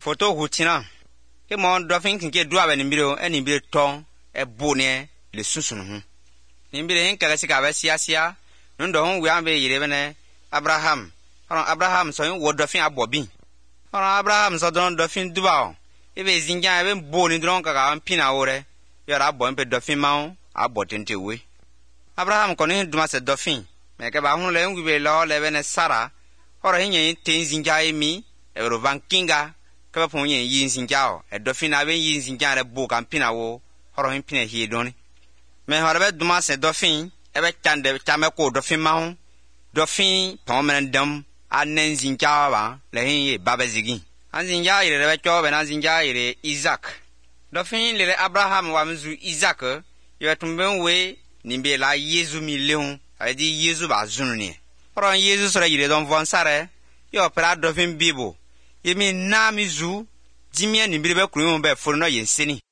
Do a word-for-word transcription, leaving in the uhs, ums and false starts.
Photo hutina. Ke mon dofin kinke dua be nimbiro e nimbiro ton e bone le susunu hu. Nimbiro hin kala sika be sia sia ndo hon wi ambe yire bene Abraham. Ora Abraham so yin wo dofin abobi. Ora Abraham so don dofin duba. E be zinja e be bone dron kaka ampina ore. Yara abo mpe dofin maun abo tente we. Abraham koni duma se dofin. Me ke ba hun le ngi be lo le bene Sara. Ora hin yin tin zinja e mi e ro vankinga. Kaba ponye yin zinjao e dofin na ben yin zinja re bo kan pina wo horo hin pina hi doni me horo be duma se dofin e be tande tame ko dofin ma ho dofin ton men dam anen zinja ba le hin ye baba zigi an zinja ire be cho be na zinja ire Isaac dofin le Abraham wa mzu Isaac yo tumben we nimbe la Yesu mi leon a di Yesu ba zunu ni horo Yesu sura ire don von sare yo pra dofin bibo Yemi na mizu jimia ni bilebe kuru mo be foro no yenseni